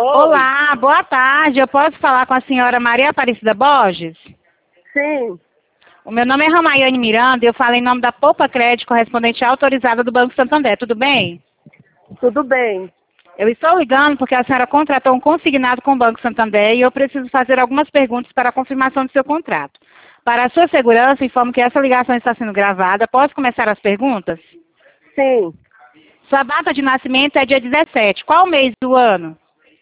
Oi. Olá, boa tarde. Eu posso falar com a senhora Maria Aparecida Borges? Sim, O meu nome é Ramaiane Miranda e eu falo em nome da Poupa Crédito, correspondente autorizada do Banco Santander. Tudo bem? tudo bem. Eu estou ligando porque a senhora contratou um consignado com o Banco Santander e eu preciso fazer algumas perguntas para a confirmação do seu contrato. Para a sua segurança, informo que essa ligação está sendo gravada. Posso começar as perguntas? Sim, Sua data de nascimento é dia 17. Qual mês do ano?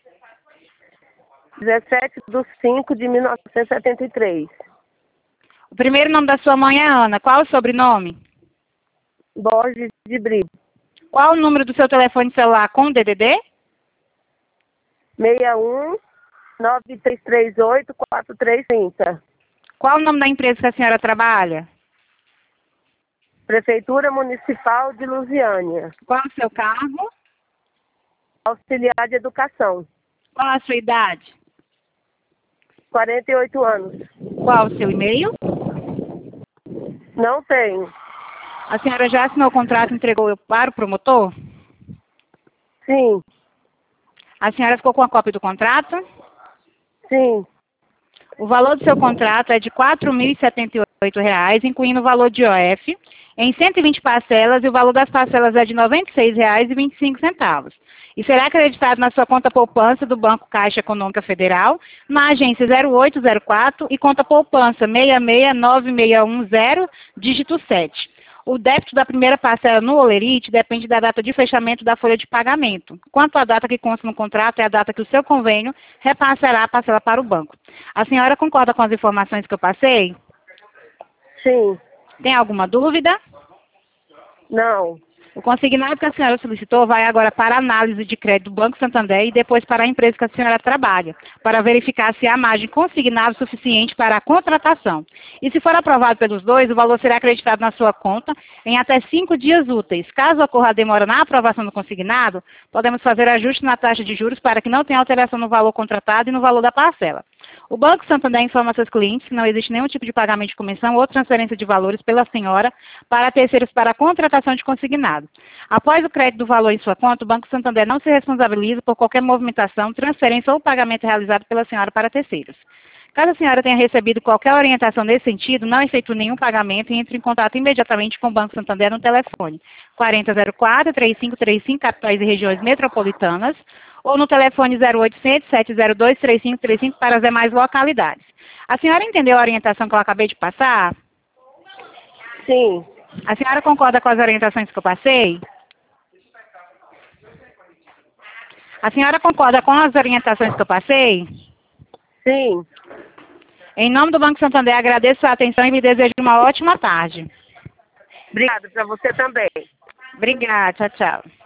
17/5/1973. O primeiro nome da sua mãe é Ana. Qual o sobrenome? Borges de Brito. Qual o número do seu telefone celular com DDD? 61 9338 4330. Qual o nome da empresa que a senhora trabalha? Prefeitura Municipal de Lusiânia. Qual o seu cargo? Auxiliar de Educação. Qual a sua idade? 48 anos. Qual o seu e-mail? Não tenho. A senhora já assinou o contrato e entregou para o promotor? Sim, A senhora ficou com a cópia do contrato? sim, O valor do seu contrato é de R$ 4.078, incluindo o valor de OF, em 120 parcelas, e o valor das parcelas é de R$ 96,25. E será acreditado na sua conta poupança do Banco Caixa Econômica Federal, na agência 0804 e conta poupança 669610, dígito 7. O débito da primeira parcela no Olerite depende da data de fechamento da folha de pagamento. Quanto à data que consta no contrato, é a data que o seu convênio repassará a parcela para o banco. A senhora concorda com as informações que eu passei? sim. Tem alguma dúvida? Não. O consignado que a senhora solicitou vai agora para a análise de crédito do Banco Santander e depois para a empresa que a senhora trabalha, para verificar se há margem consignada suficiente para a contratação. E se for aprovado pelos dois, o valor será acreditado na sua conta em até 5 dias úteis. Caso ocorra a demora na aprovação do consignado, podemos fazer ajuste na taxa de juros para que não tenha alteração no valor contratado e no valor da parcela. O Banco Santander informa seus clientes que não existe nenhum tipo de pagamento de comissão ou transferência de valores pela senhora para terceiros para a contratação de consignado. Após o crédito do valor em sua conta, o Banco Santander não se responsabiliza por qualquer movimentação, transferência ou pagamento realizado pela senhora para terceiros. Caso a senhora tenha recebido qualquer orientação nesse sentido, não efetue nenhum pagamento e entre em contato imediatamente com o Banco Santander no telefone 4004-3535, capitais e regiões metropolitanas, ou no telefone 0800 702 3535 para as demais localidades. A senhora entendeu a orientação que eu acabei de passar? Sim, A senhora concorda com as orientações que eu passei? A senhora concorda com as orientações que eu passei? sim. Em nome do Banco Santander, agradeço a atenção e lhe desejo uma ótima tarde. Obrigada para você também. Obrigada, tchau, tchau.